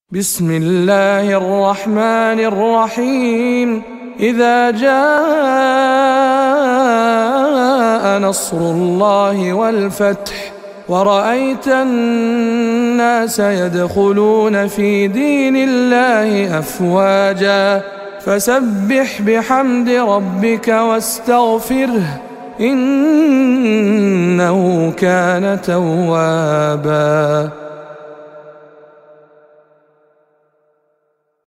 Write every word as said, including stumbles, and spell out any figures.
بسم الله الرحمن الرحيم. إذا جاء نصر الله والفتح ورأيت الناس يدخلون في دين الله أفواجا فسبح بحمد ربك واستغفره إنه كان توابا.